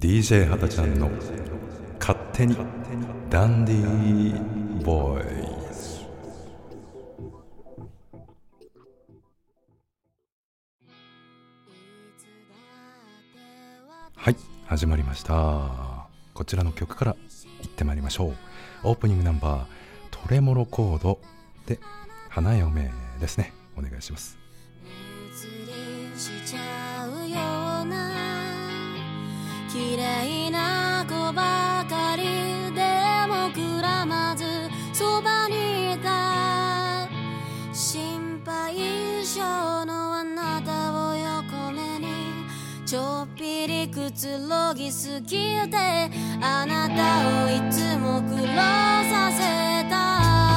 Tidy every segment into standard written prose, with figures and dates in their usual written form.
DJ はたちゃんの勝手にダンディーボーイズ。はい、始まりました。こちらの曲から行ってまいりましょう。オープニングナンバートレモロコードで花嫁ですね。お願いします。 綺麗な子ばかりでもくらまずそばにいた。心配性のあなたを横目にちょっぴりくつろぎすぎてあなたをいつも苦労させた。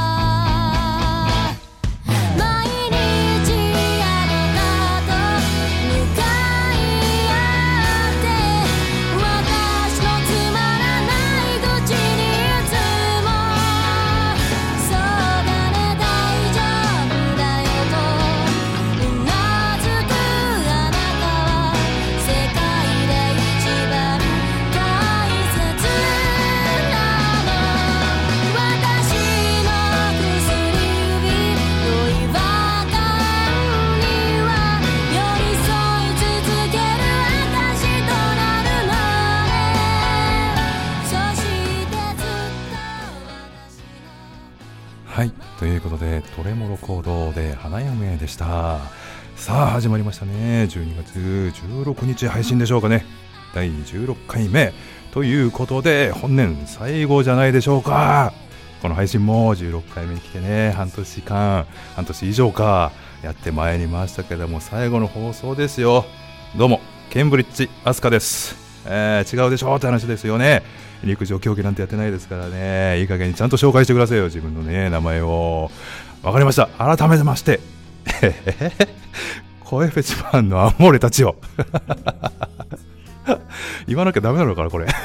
はい、ということでトレモロコードで花嫁でした。さあ始まりましたね。12月16日配信でしょうかね。第16回目ということで本年最後じゃないでしょうか。この配信も16回目に来てね、半年以上かやってまいりましたけども、最後の放送ですよ。どうもケンブリッジアスカです。違うでしょって話ですよね。陸上競技なんてやってないですからね。いい加減にちゃんと紹介してくださいよ、自分のね名前を。わかりました。改めまして声フェチファンのアモーレたちよ言わなきゃダメなのかなこれ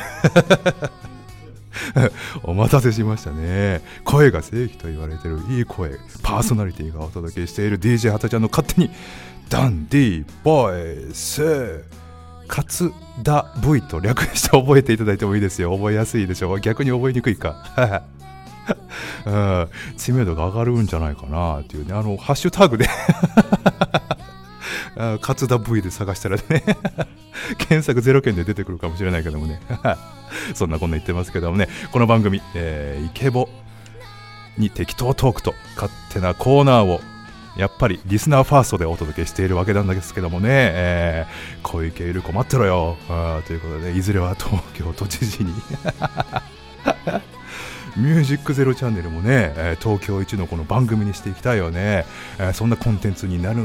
お待たせしましたね。声が正義と言われているいい声パーソナリティがお届けしている DJ はたちゃんの勝手にダンディーボーイス。勝田 V と略して覚えていただいてもいいですよ。覚えやすいでしょ。逆に覚えにくいか知名度が上がるんじゃないかなっていうね。ハッシュタグで勝田 V で探したらね検索0件で出てくるかもしれないけどもねそんなこんな言ってますけどもね。この番組、イケボに適当トークと勝手なコーナーをやっぱりリスナーファーストでお届けしているわけなんですけどもね、小池百合子待ってろよということで、いずれは東京都知事にミュージックゼロチャンネルもね、東京一のこの番組にしていきたいよね。そんなコンテンツにな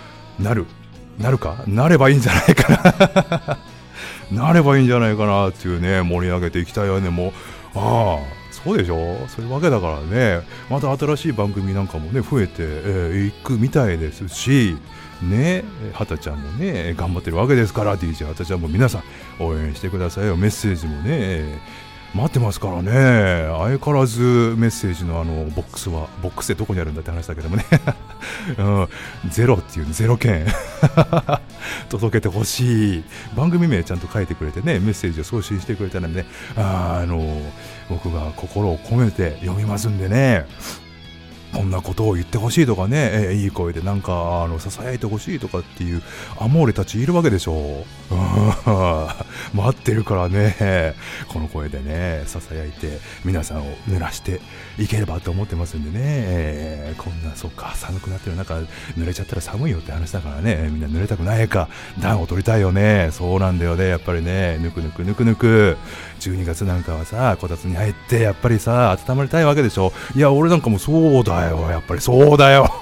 ればいいんじゃないかななればいいんじゃないかなっていうね、盛り上げていきたいよね。もうそうでしょ。そういうわけだからね、また新しい番組なんかもね増えていくみたいですしね。はたちゃんもね頑張ってるわけですから、 DJ はたちゃんも皆さん応援してくださいよ。メッセージもね待ってますからね。相変わらずメッセージのボックスってどこにあるんだって話だけどもね、ゼロっていうゼロ件届けてほしい。番組名ちゃんと書いてくれてね、メッセージを送信してくれたらね、僕が心を込めて読みますんでね。こんなことを言ってほしいとかね、いい声でなんかささやいてほしいとかっていうアモーレたちいるわけでしょ。待ってるからね、この声でねささやいて皆さんを濡らしていければと思ってますんでね。こんなそうか寒くなってる中濡れちゃったら寒いよって話だからね。みんな濡れたくないか暖を取りたいよね。そうなんだよね。やっぱりねぬくぬく12月なんかはさこたつに入ってやっぱりさ温まりたいわけでしょ。いや俺なんかもそうだよ。やっぱりそうだよ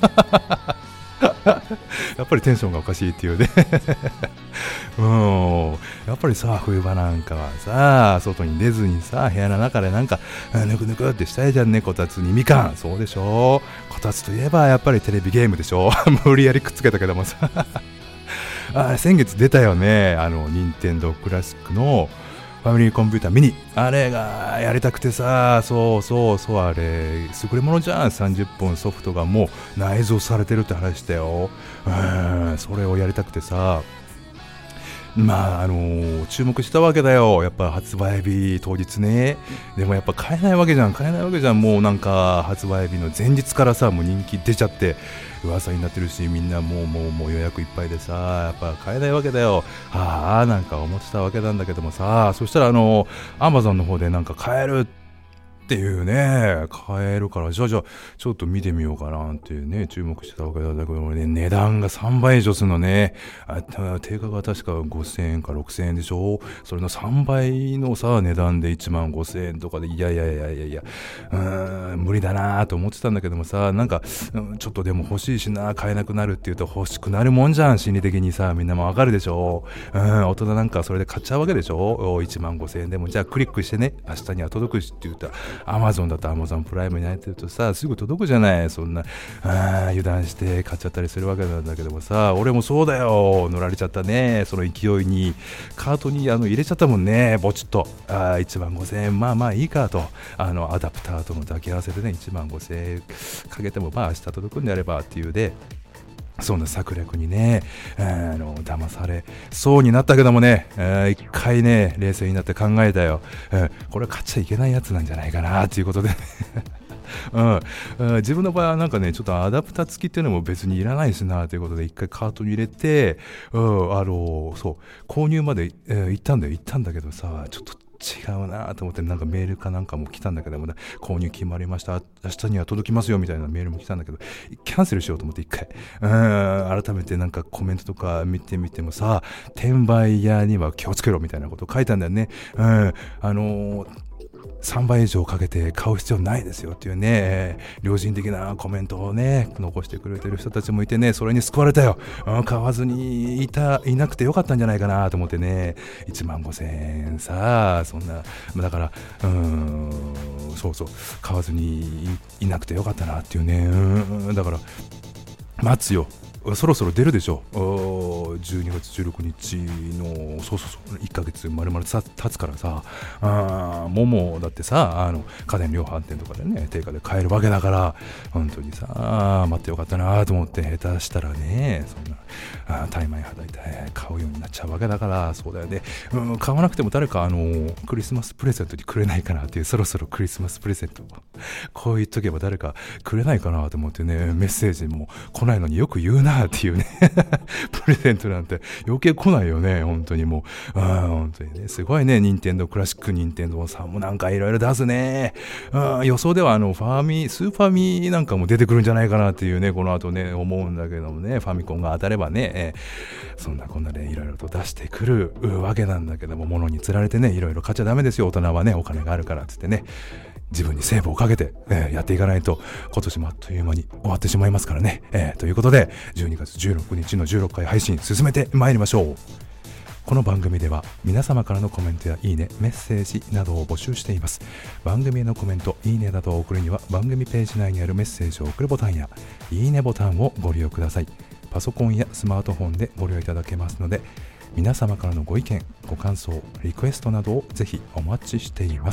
やっぱりテンションがおかしいっていうねやっぱりさ冬場なんかはさ外に出ずにさ部屋の中でなんかぬくぬくってしたいじゃんね。こたつにみかん。そうでしょ。こたつといえばやっぱりテレビゲームでしょ無理やりくっつけたけどもさ先月出たよね、任天堂クラシックのファミリーコンピューターミニ。あれがやりたくてさ、そうあれ優れものじゃん。30本ソフトがもう内蔵されてるって話だよ。それをやりたくてさまあ注目したわけだよ、やっぱ発売日当日ね。でもやっぱ買えないわけじゃん。もうなんか発売日の前日からさ、もう人気出ちゃって噂になってるし、みんなもう予約いっぱいでさ、やっぱ買えないわけだよ。なんか思ってたわけなんだけどもさ、そしたらAmazon の方でなんか買えるっていうね、買えるから、じゃあちょっと見てみようかなっていうね、注目してたわけなんだけどね、値段が3倍以上するのね。定価が確か5000円か6000円でしょ。それの3倍のさ、値段で1万5000円とかで、いや、無理だなと思ってたんだけどもさ、なんか、ちょっとでも欲しいしな、買えなくなるっていうと欲しくなるもんじゃん、心理的にさ、みんなもわかるでしょ。大人なんかそれで買っちゃうわけでしょ。1万5000円でも、じゃあクリックしてね、明日には届くしって言ったら、アマゾンだとアマゾンプライムに入ってるとさ、すぐ届くじゃない。そんな油断して買っちゃったりするわけなんだけどもさ、俺もそうだよ、乗られちゃったね。その勢いにカートに入れちゃったもんね、ぼちっと。1万5000円、まあいいかと、アダプターとの抱き合わせでね、1万5000円かけてもまあ明日届くんであればっていうで、そんな策略にね、騙されそうになったけどもね、一回ね、冷静になって考えたよ。これ買っちゃいけないやつなんじゃないかなっていうことで、自分の場合はなんかね、ちょっとアダプタ付きっていうのも別にいらないしなということで、一回カートに入れて、そう購入まで、行ったんだけどさ、ちょっと違うなと思って、なんかメールかなんかも来たんだけども、ね、購入決まりました、明日には届きますよみたいなメールも来たんだけど、キャンセルしようと思って一回改めてなんかコメントとか見てみてもさ、転売屋には気をつけろみたいなこと書いたんだよね。3倍以上かけて買う必要ないですよっていうね、良心的なコメントをね残してくれてる人たちもいてね、それに救われたよ。買わずにいなくてよかったんじゃないかなと思ってね、1万5000円さ、そんなだからそう買わずにいなくてよかったなっていうね。だから待つよ、そろそろ出るでしょ。12月16日のそう1ヶ月丸々経つからさ、もだってさ、家電量販店とかでね、定価で買えるわけだから、本当にさ、待ってよかったなと思って、下手したらね、そんなタイマイはたいて買うようになっちゃうわけだから、そうだよね。買わなくても誰かクリスマスプレゼントにくれないかなっていう、そろそろクリスマスプレゼントこう言っとけば誰かくれないかなと思ってね、メッセージも来ないのによく言うなっていうねプレゼントなんて余計来ないよね、本当にもう。本当にね、すごいね、任天堂クラシック、任天堂さんもなんかいろいろ出すね。予想ではスーファミなんかも出てくるんじゃないかなっていうね、この後ね思うんだけどもね、ファミコンが当たればね、そんなこんなでいろいろと出してくるわけなんだけども、物に釣られてね、いろいろ買っちゃダメですよ、大人はね、お金があるからって言ってね、自分にセーブをかけて、やっていかないと今年もあっという間に終わってしまいますからね。ということで12月16日の16回配信進めてまいりましょう。この番組では皆様からのコメントやいいね、メッセージなどを募集しています。番組へのコメント、いいねなどを送るには番組ページ内にあるメッセージを送るボタンやいいねボタンをご利用ください。パソコンやスマートフォンでご利用いただけますので、皆様からのご意見、ご感想、リクエストなどをぜひお待ちしています。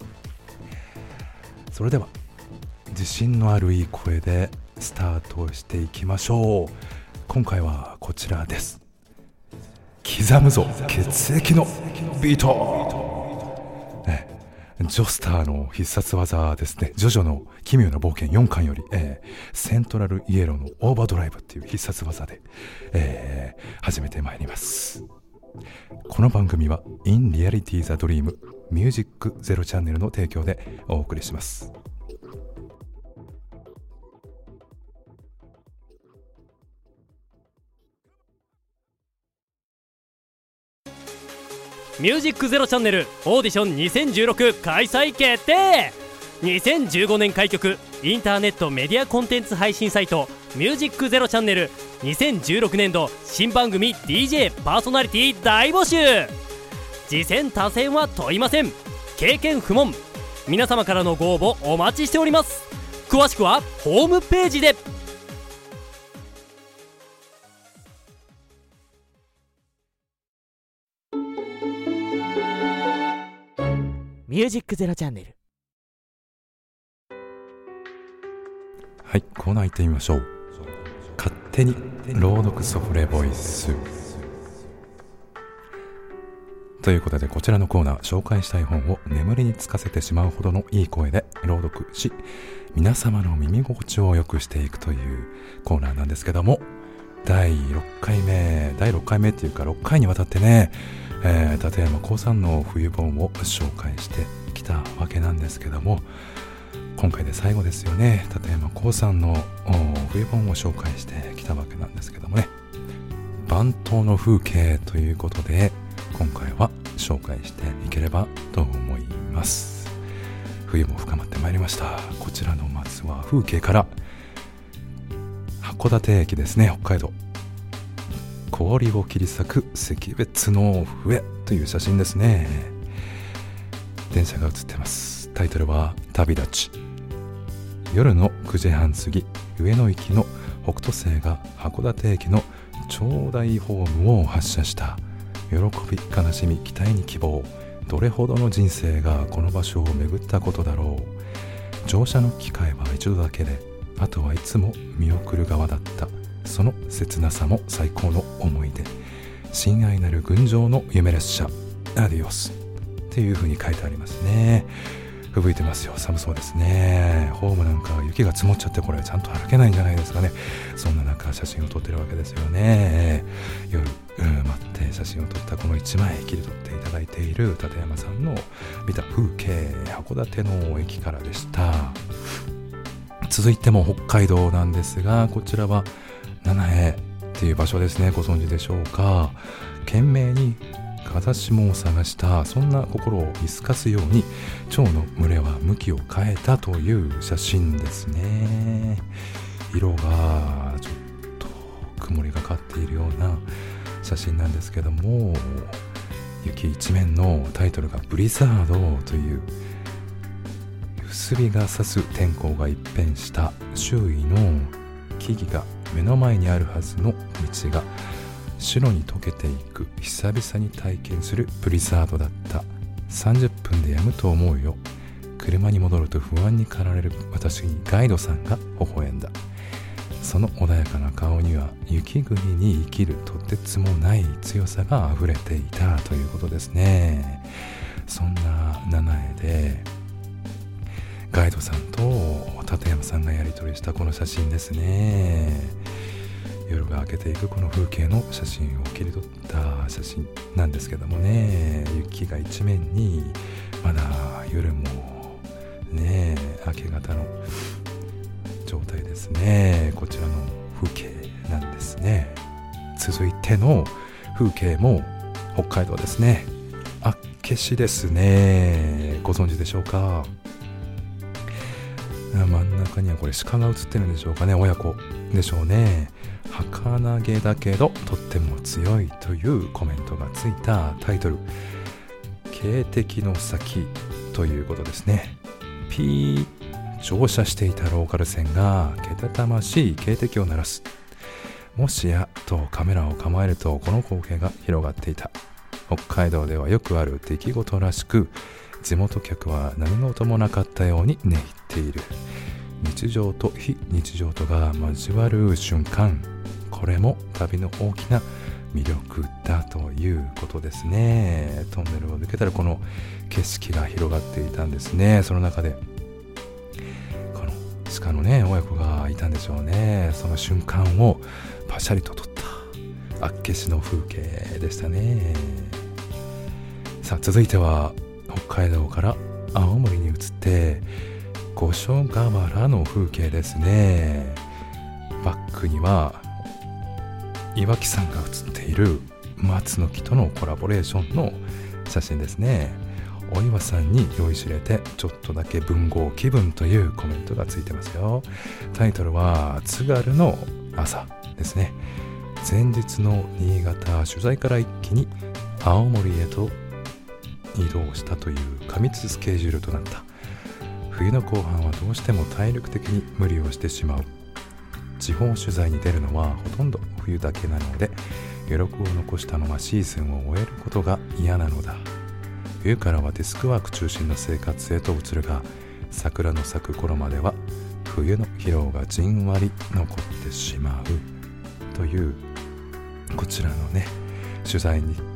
それでは自信のあるいい声でスタートしていきましょう。今回はこちらです。刻むぞ血液のビート、ジョスターの必殺技ですね。ジョジョの奇妙な冒険4巻より、セントラルイエローのオーバードライブっていう必殺技で、始めてまいります。この番組は In Reality the Dream Music Zero チャンネルの提供でお送りします。 ミュージックゼロチャンネルオーディション2016開催決定。2015年開局、インターネットメディアコンテンツ配信サイトミュージックゼロチャンネル2016年度新番組 DJ パーソナリティ大募集。次戦他戦は問いません。経験不問。皆様からのご応募お待ちしております。詳しくはホームページで。ミュージックゼロチャンネル。 はい、コーナー行ってみましょう。勝手に朗読ソフレボイス。 ということで、こちらのコーナー、紹介したい本を眠りにつかせてしまうほどのいい声で朗読し、皆様の耳心地を良くしていくというコーナーなんですけども、第6回目っていうか6回にわたってね、立山光さんの冬本を紹介してきたわけなんですけども、今回で最後ですよね。立山光さんの冬本を紹介してきたわけなんですけどもね、番頭の風景ということで今回は紹介していければと思います。冬も深まってまいりました。こちらのまずは風景から函館駅ですね。北海道氷を切り裂く赤別の笛という写真ですね。電車が写ってます。タイトルは旅立ち。夜の9時半過ぎ、上野行きの北斗星が函館駅の長大ホームを発車した。喜び、悲しみ、期待に希望、どれほどの人生がこの場所を巡ったことだろう。乗車の機会は一度だけで、あとはいつも見送る側だった。その切なさも最高の思い出。親愛なる群青の夢列車、アディオスっていう風に書いてありますね。吹雪いてますよ。寒そうですね。ホームなんか雪が積もっちゃって、これちゃんと歩けないんじゃないですかね。そんな中写真を撮ってるわけですよね。夜待って写真を撮ったこの1枚切り取っていただいている立山さんの見た風景、函館の駅からでした。続いても北海道なんですが、こちらは七重っていう場所ですね。ご存知でしょうか。懸命に風下を探した、そんな心を見透かすように蝶の群れは向きを変えたという写真ですね。色がちょっと曇りがかっているような写真なんですけども、雪一面のタイトルがブリザードという、薄日が差す天候が一変した。周囲の木々が目の前にあるはずの道が白に溶けていく。久々に体験するブリザードだった。30分でやむと思うよ。車に戻ると不安に駆られる私にガイドさんが微笑んだ。その穏やかな顔には雪国に生きるとてつもない強さがあふれていたということですね。そんな七重でガイドさんと立山さんがやり取りしたこの写真ですね。夜が明けていくこの風景の写真を切り取った写真なんですけどもね、雪が一面に、まだ夜もね明け方の状態ですね。こちらの風景なんですね。続いての風景も北海道ですね。厚岸ですね。ご存知でしょうか。真ん中にはこれ鹿が写ってるんでしょうかね。親子でしょうね。儚げだけどとっても強いというコメントがついたタイトル、警笛の先ということですね。ピー、乗車していたローカル線がけたたましい警笛を鳴らす。もしやとカメラを構えるとこの光景が広がっていた。北海道ではよくある出来事らしく、地元客は何の音もなかったように寝入っている。日常と非日常とが交わる瞬間、これも旅の大きな魅力だということですね。トンネルを抜けたらこの景色が広がっていたんですね。その中でこの鹿のね親子がいたんでしょうね。その瞬間をパシャリと撮った厚岸の風景でしたね。さあ続いては北海道から青森に移って五所川原の風景ですね。バックには岩木山が写っている松の木とのコラボレーションの写真ですね。お岩さんに酔いしれてちょっとだけ文豪気分というコメントがついてますよ。タイトルは津軽の朝ですね。前日の新潟取材から一気に青森へと移動したという過密スケジュールとなった。冬の後半はどうしても体力的に無理をしてしまう。地方取材に出るのはほとんど冬だけなので、余力を残したままシーズンを終えることが嫌なのだ。冬からはデスクワーク中心の生活へと移るが、桜の咲く頃までは冬の疲労がじんわり残ってしまうという、こちらのね取材に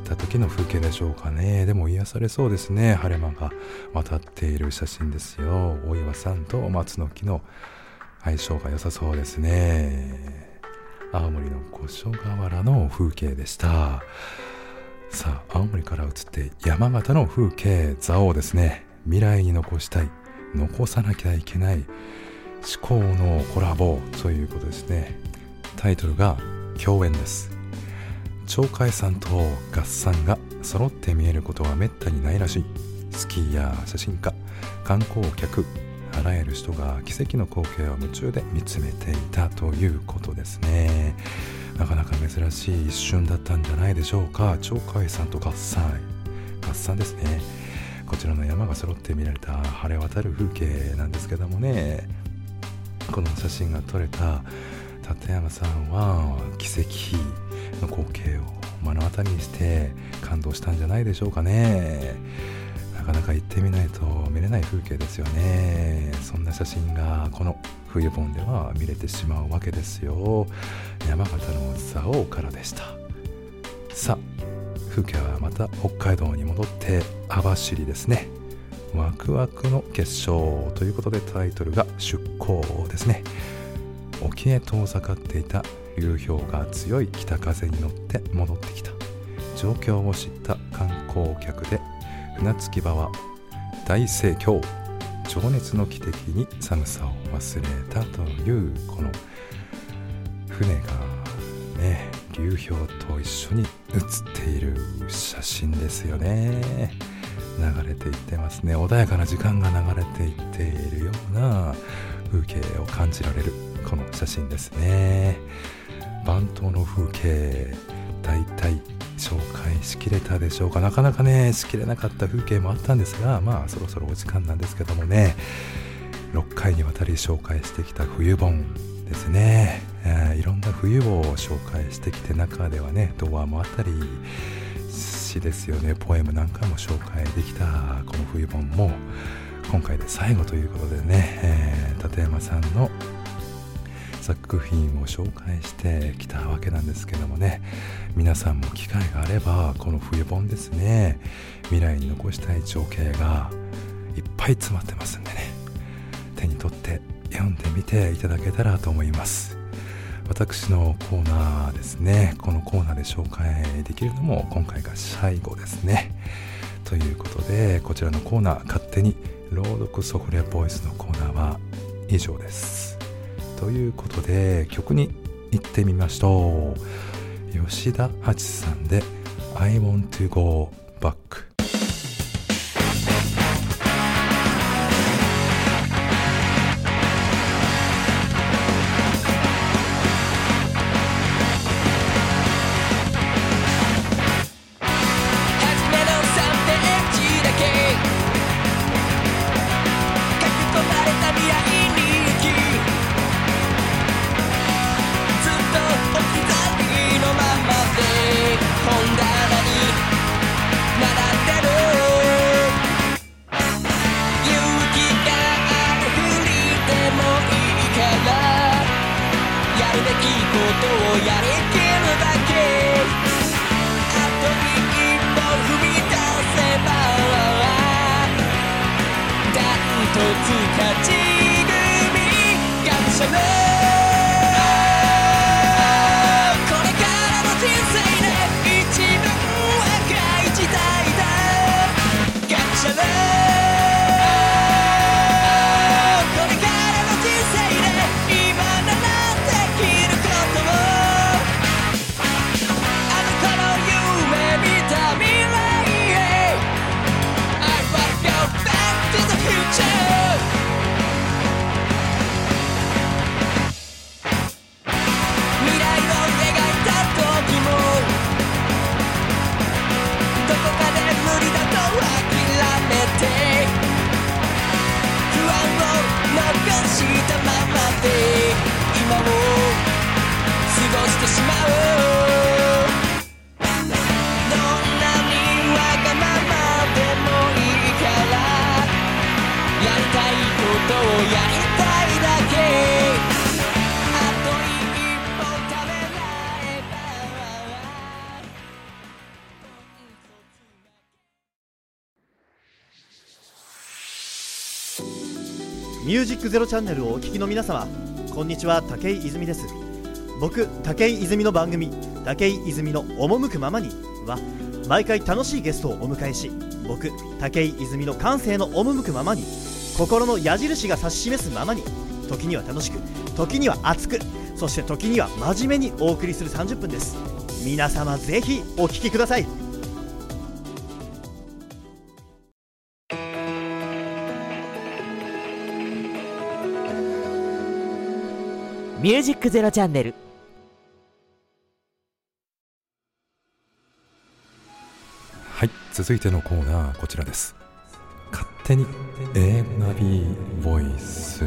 った時の風景でしょうかね。でも癒されそうですね。晴れ間が渡っている写真ですよ。大岩さんと松の木の相性が良さそうですね。青森の五所川原の風景でした。さあ青森から移って山形の風景、蔵王ですね。未来に残したい、残さなきゃいけない思考のコラボということですね。タイトルが共演です。鳥海山と合山が揃って見えることはめったにないらしい。スキーや写真家、観光客、あらゆる人が奇跡の光景を夢中で見つめていたということですね。なかなか珍しい一瞬だったんじゃないでしょうか。鳥海山と合山ですね。こちらの山が揃って見られた晴れ渡る風景なんですけどもね、この写真が撮れた立山さんは奇跡の光景を目の当たりにして感動したんじゃないでしょうかね。なかなか行ってみないと見れない風景ですよね。そんな写真がこの冬本では見れてしまうわけですよ。山形の蔵王からでした。さあ風景はまた北海道に戻って網走ですね。ワクワクの結晶ということでタイトルが出港ですね。沖へ遠ざかっていた流氷が強い北風に乗って戻ってきた。状況を知った観光客で船着き場は大盛況。情熱の汽笛に寒さを忘れたというこの船がね、流氷と一緒に写っている写真ですよね。流れていってますね。穏やかな時間が流れていっているような風景を感じられるこの写真ですね。番頭の風景、だいたい紹介しきれたでしょうか。なかなかねしきれなかった風景もあったんですが、まあそろそろお時間なんですけどもね、6回にわたり紹介してきた冬本ですね。いろんな冬を紹介してきて、中ではね童話もあったり詩ですよね、ポエムなんかも紹介できたこの冬本も今回で最後ということでね、立山さんの作品を紹介してきたわけなんですけどもね、皆さんも機会があればこの冬本ですね、未来に残したい情景がいっぱい詰まってますんでね、手に取って読んでみていただけたらと思います。私のコーナーですね、このコーナーで紹介できるのも今回が最後ですね。ということでこちらのコーナー、勝手に朗読ソフレボイスのコーナーは以上です。ということで曲に行ってみましょう。吉田敦さんで I want to go back。 ミュージックゼロチャンネルをお聞きの皆様、こんにちは。武井泉です。僕武井泉の番組武井泉の赴くままには毎回楽しいゲストをお迎えし、僕武井泉の感性の赴くままに、心の矢印が指し示すままに、時には楽しく、時には熱く、そして時には真面目にお送りする30分です。皆様ぜひお聞きください。 ミュージックゼロチャンネル。 はい、続いてのコーナーこちらです。勝手に英語ナビボイス。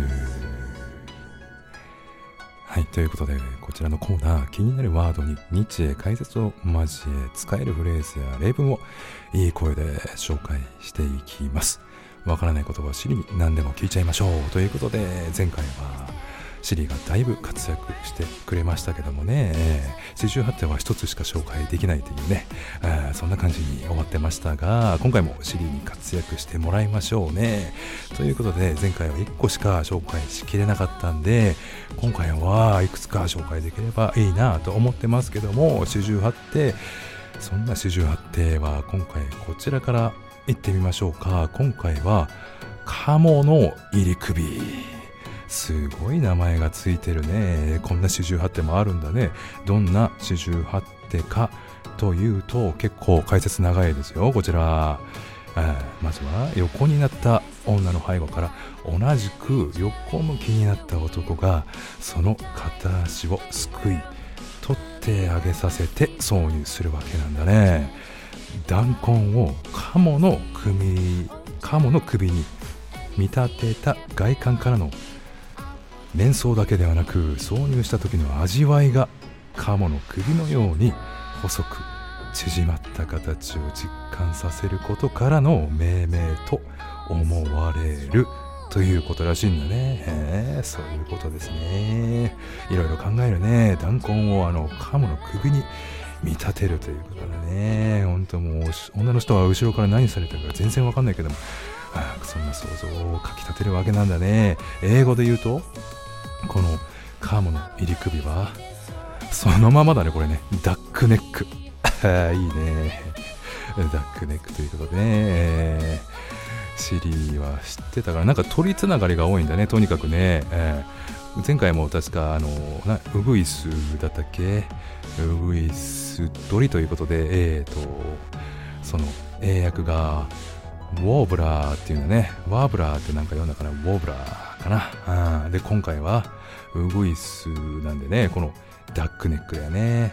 はい、ということでこちらのコーナー、気になるワードに日英解説を交え使えるフレーズや例文をいい声で紹介していきます。わからないことはシリに何でも聞いちゃいましょうということで、前回はシリがだいぶ活躍してくれましたけどもね、四十八手は一つしか紹介できないというね、そんな感じに終わってましたが、今回もシリに活躍してもらいましょうねということで、前回は1個しか紹介しきれなかったんで、今回はいくつか紹介できればいいなと思ってますけども、四十八手、そんな四十八手は今回こちらから行ってみましょうか。今回はカモの入り首。すごい名前がついてるね。こんな四十八手もあるんだね。どんな四十八手かというと、結構解説長いですよ。こちら、まずは横になった女の背後から同じく横向きになった男がその片足をすくい取ってあげさせて挿入するわけなんだね。弾痕をカモの首に見立てた外観からの連想だけではなく、挿入した時の味わいがカモの首のように細く縮まった形を実感させることからの命名と思われるということらしいんだね。そういうことですね。いろいろ考えるね。弾痕をカモの首に見立てるということだね。本当もう女の人は後ろから何されてるか全然わかんないけども、そんな想像をかき立てるわけなんだね。英語で言うと、このカモの入り首はそのままだね。これね、ダックネックいいね、ダックネックということでね、シリは知ってたから、なんか鳥つながりが多いんだね。とにかくね、前回も確かウグイスだったっけ、ウグイス鳥ということで、その英訳がウォーブラーっていうんだね。ワーブラーってなんか読んだからウォーブラーかな。で今回はウグイスなんでね、このダックネックだよね。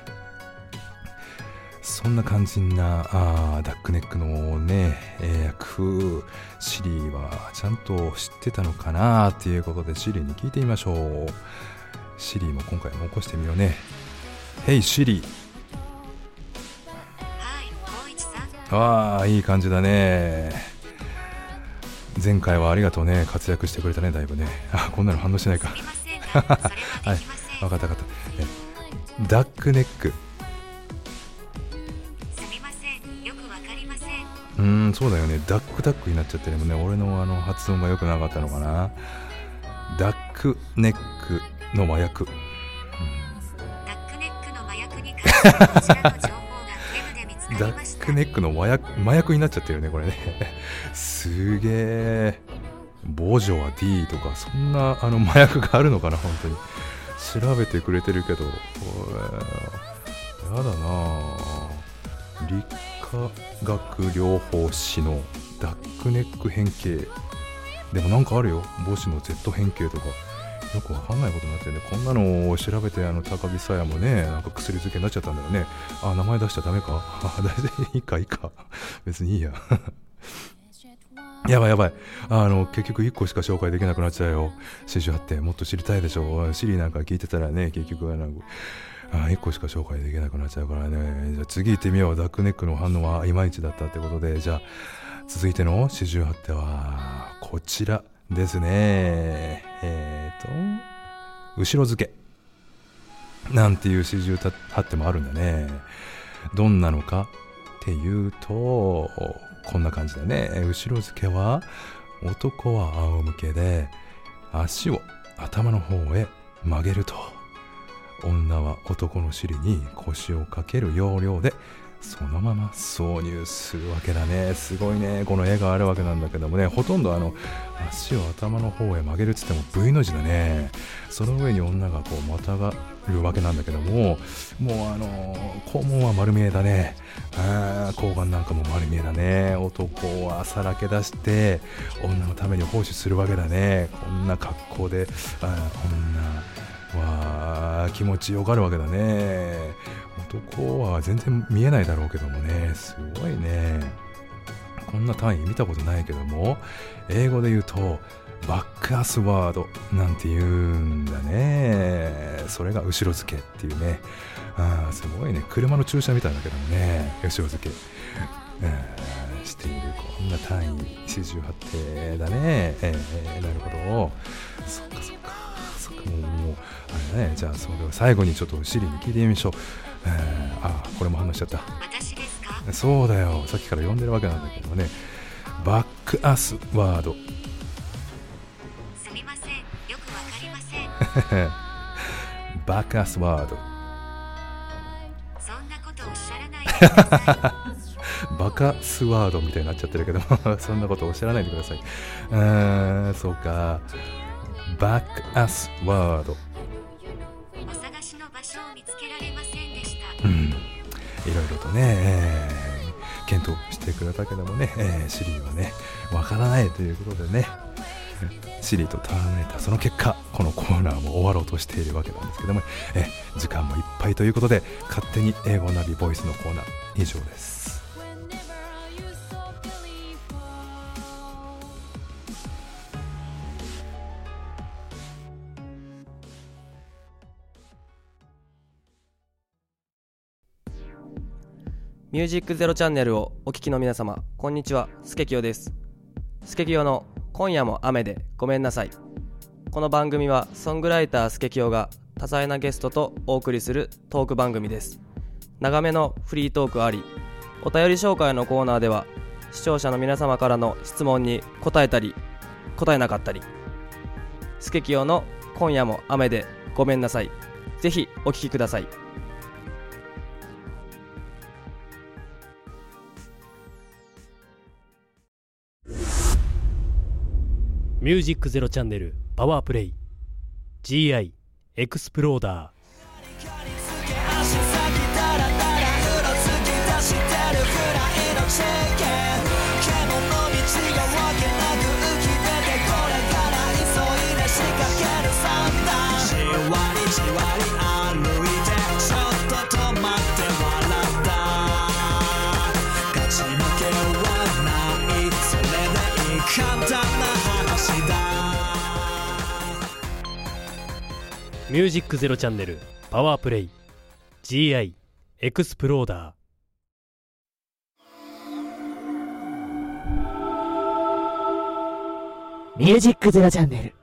そんな肝心なダックネックのね、英訳、シリはちゃんと知ってたのかなっていうことで、シリに聞いてみましょう。シリも今回も起こしてみようね。ヘイシリ。いい感じだね。前回はありがとうね。活躍してくれたね、だいぶね。こんなの反応しないかはい、分かった。ダックネック。 すみません、よくわかりません。 そうだよね。ダックになっちゃってるもんね。俺の発音が良くなかったのかな。ダックネックの麻薬。 ダックネックの麻薬に関してこちらの情報がウェブで見つかりました。 ダックネックの麻薬になっちゃってるね、これねすげえ。ボジョは D とか、そんな麻薬があるのかな。本当に調べてくれてるけど、やだな。理化学療法士のダックネック変形でもなんかあるよ。母子の Z 変形とかよくわかんないことになってるね。こんなのを調べて高木さやもね、なんか薬漬けになっちゃったんだよね。名前出しちゃダメか。大丈夫、いいか別にいいややばい結局1個しか紹介できなくなっちゃうよ。四十八手もっと知りたいでしょ。シリなんか聞いてたらね、結局は1個しか紹介できなくなっちゃうからね。じゃあ次行ってみよう。ダックネックの反応はいまいちだったってことで、じゃあ続いての四十八手はこちらですね。後ろ付けなんていう四十八手もあるんだね。どんなのかっていうと、こんな感じだね。後ろ付けは、男は仰向けで足を頭の方へ曲げると、女は男の尻に腰をかける要領でそのまま挿入するわけだね。すごいね。この絵があるわけなんだけどもね、ほとんど足を頭の方へ曲げるっつっても V の字だね。その上に女がこうまたがるわけなんだけども、もう肛門は丸見えだね。睾丸なんかも丸見えだね。男はさらけ出して女のために奉仕するわけだね。こんな格好でこんな気持ちよがるわけだね。男は全然見えないだろうけどもね、すごいね。こんな単位見たことないけども、英語で言うとバックアスワードなんて言うんだね。それが後ろ付けっていうね。すごいね。車の駐車みたいだけどもね、後ろ付け、している。こんな単位四十八手だね。なるほど。そっかもうあれね。じゃあそれを最後にちょっとシリに聞いてみましょう。これも反応しちゃった。 私ですか？ そうだよ、さっきから呼んでるわけなんだけどね。バックアスワード。 すみません、よくわかりません。 バックアスワード。 そんなことおっしゃらないでください。 バカスワードみたいになっちゃってるけどそんなことおっしゃらないでください。そうか。バックアスワード。 お探しの場所を見つけられませんでした。 いろいろとね、検討してくれたけどもね、シリはねわからないということでね、シリとターミネーター、その結果このコーナーも終わろうとしているわけなんですけども、時間もいっぱいということで、勝手に英語ナビボイスのコーナー以上です。 ミュージックゼロチャンネルをお聞きの皆様、こんにちは。スケキヨです。スケキヨの今夜も雨でごめんなさい。この番組はソングライタースケキヨが多彩なゲストとお送りするトーク番組です。長めのフリートークあり、お便り紹介のコーナーでは視聴者の皆様からの質問に答えたり答えなかったり、スケキヨの今夜も雨でごめんなさい。ぜひお聞きください。 ミュージックゼロチャンネルパワープレイ GI エクスプローダー。ミュージックゼロチャンネルパワープレイ GI エクスプローダー。ミュージックゼロチャンネル。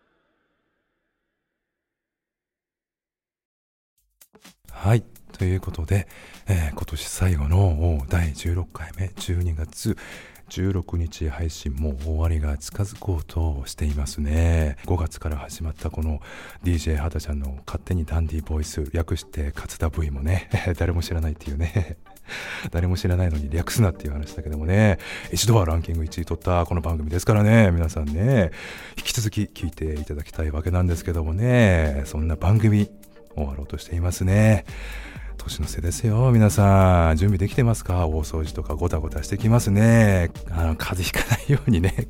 はい、ということで、今年最後の第16回目12月16日配信も終わりが近づこうとしていますね。5月から始まったこの DJ はたちゃんの勝手にダンディーボイス、略して勝田 V もね誰も知らないっていうね誰も知らないのに略すなっていう話だけどもね、一度はランキング1位取ったこの番組ですからね、皆さんね引き続き聞いていただきたいわけなんですけどもね、そんな番組終わろうとしていますね。年の瀬ですよ。皆さん準備できてますか？大掃除とかゴタゴタしてきますね。風邪ひかないようにね、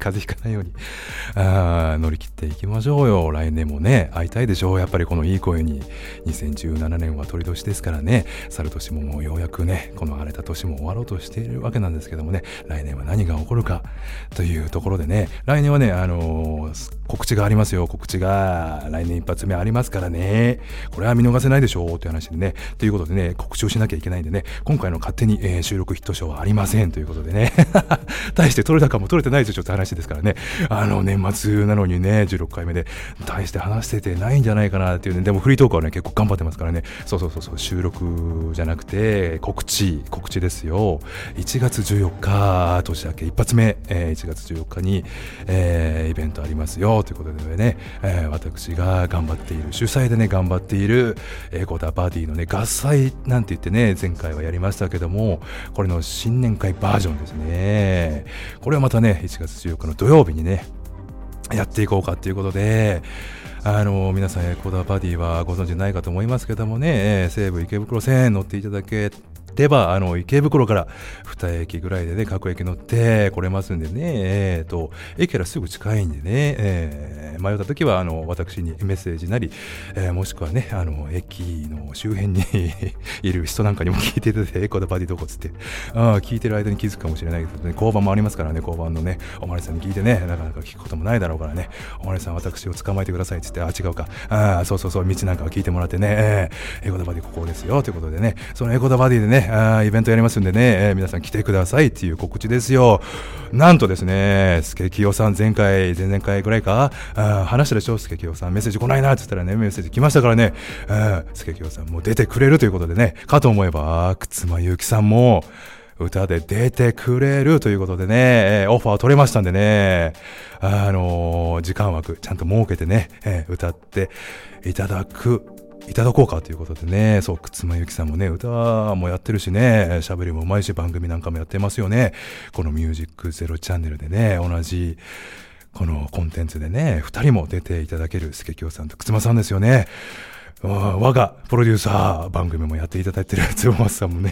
乗り切っていきましょうよ。来年もね会いたいでしょう。やっぱりこのいい声に。2017年は鳥年ですからね、去年ももうようやくねこの荒れた年も終わろうとしているわけなんですけどもね、来年は何が起こるかというところでね、来年はね告知がありますよ。告知が来年一発目ありますからね、これは見逃せないでしょうっていう話でね、ということでね、 告知をしなきゃいけないんでね、今回の勝手に、収録ヒットショーはありませんということでね大して取れたかも取れてないでしょって話ですからね。年末なのにね、16回目で大して話しててないんじゃないかなっていうね。でもフリートークはね結構頑張ってますからね。そう収録じゃなくて告知ですよ。1月14日年明け一発目、1月14日に、イベントありますよということでね、私が頑張っている、主催でね頑張っているエコダバディのね合祭なんて言ってね、前回はやりましたけども、これの新年会バージョンですね。これはまたね1月14日の土曜日にねやっていこうかということで、皆さんエコダバディはご存知ないかと思いますけどもね、西武池袋線乗っていただければ池袋から2駅ぐらいでね各駅乗って来れますんでね、駅からすぐ近いんでね、迷った時は私にメッセージなり、もしくはね駅の周辺にいる人なんかにも聞いていただいて、エコダバディどこっつって聞いてる間に気づくかもしれないけどね、交番もありますからね、交番のねおまわりさんに聞いてね、なかなか聞くこともないだろうからね、おまわりさん私を捕まえてくださいっつって、違うか、そう道なんかを聞いてもらってね、エコダバディここですよということでね、そのエコダバディでねイベントやりますんでね、皆さん来てくださいっていう告知ですよ。なんとですね、スケキヨさん前々回ぐらいか話したでしょ、スケキヨさんメッセージ来ないなって言ったらね、メッセージ来ましたからね、スケキヨさんも出てくれるということでね、かと思えば忽間ゆきさんも歌で出てくれるということでね、オファー取れましたんでね、時間枠ちゃんと設けてね、歌っていただこうかということでね、そう忽間ゆきさんもね歌もやってるしね、喋りもうまいし、番組なんかもやってますよね。このミュージックゼロチャンネルでね、同じこのコンテンツでね2人も出ていただけるスケキヨさんと忽間さんですよね。我がプロデューサー番組もやっていただいてるつぼまさんもね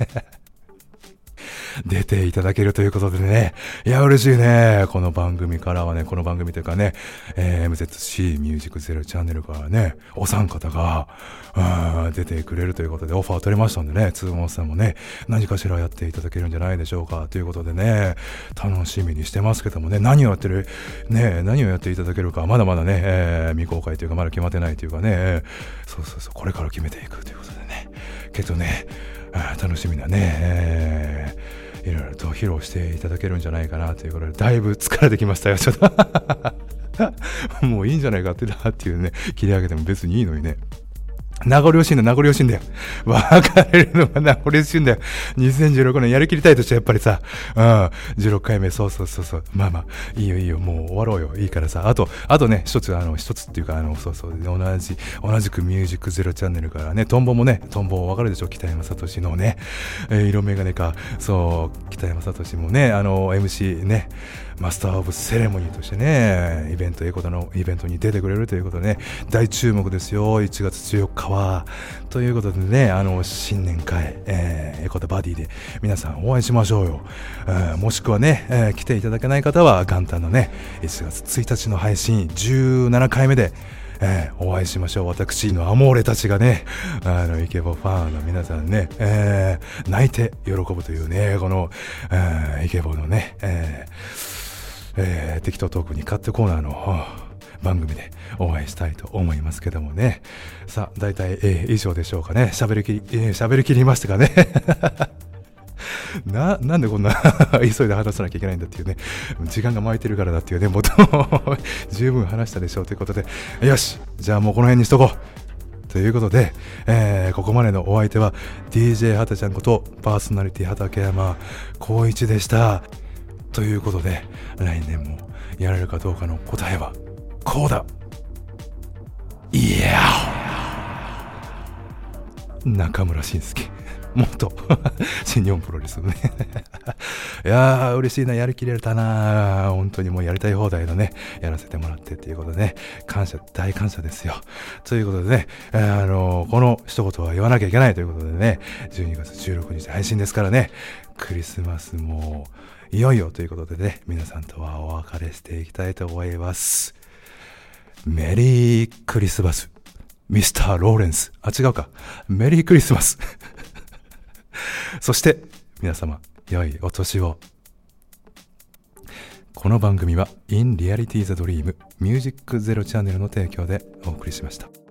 出ていただけるということでね、いや嬉しいね。この番組からはね、この番組というかね、MZC ミュージックゼロチャンネルからねお三方が出てくれるということでオファー取れましたんでね、つぼまさんもね何かしらやっていただけるんじゃないでしょうかということでね、楽しみにしてますけどもね、何をやっていただけるかまだまだね、未公開というかまだ決まってないというかね、これから決めていくということでね、けどね楽しみなね、いろいろと披露していただけるんじゃないかなということで、だいぶ疲れてきましたよちょっともういいんじゃないかっていうね、切り上げても別にいいのにね、名残惜しいんだよ。別れるのが名残惜しいんだよ。2016年やりきりたいとしてやっぱりさ、16回目、そう。まあ、いいよ、もう終わろうよ。いいからさ、あとね、一つっていうか、同じくミュージックゼロチャンネルからね、トンボわかるでしょ、北山聡のね、色眼鏡か、そう、北山聡もね、MC ね、マスターオブセレモニーとしてね、エコダのイベントに出てくれるということでね、大注目ですよ、1月14日は。ということでね、新年会、エコダバディで皆さんお会いしましょうよ。もしくはね、来ていただけない方は元旦のね、1月1日の配信17回目でお会いしましょう。私のアモーレたちがね、イケボファンの皆さんね、泣いて喜ぶというね、この、イケボのね、適当トークに勝手コーナーの番組でお会いしたいと思いますけどもね。さあ、大体、以上でしょうかね。喋りきりましたかね。なんでこんな急いで話さなきゃいけないんだっていうね、時間が巻いてるからだっていうね、もっと十分話したでしょうということで、よし、じゃあもうこの辺にしとこうということで、ここまでのお相手は DJ はたちゃんことパーソナリティ畠山光一でした。ということで、来年もやれるかどうかの答えはこうだ。いや中村慎介元新日本プロレスのねいやー嬉しいな、やりきれたな、本当にもうやりたい放題のねやらせてもらってっていうことでね、大感謝ですよ。ということでね、この一言は言わなきゃいけないということでね、12月16日配信ですからね、クリスマスもいよいよということでね、皆さんとはお別れしていきたいと思います。メリークリスマスミスターローレンス、違うか、メリークリスマスそして皆様良いお年を。この番組は In Reality the Dream ミュージックゼロチャンネルの提供でお送りしました。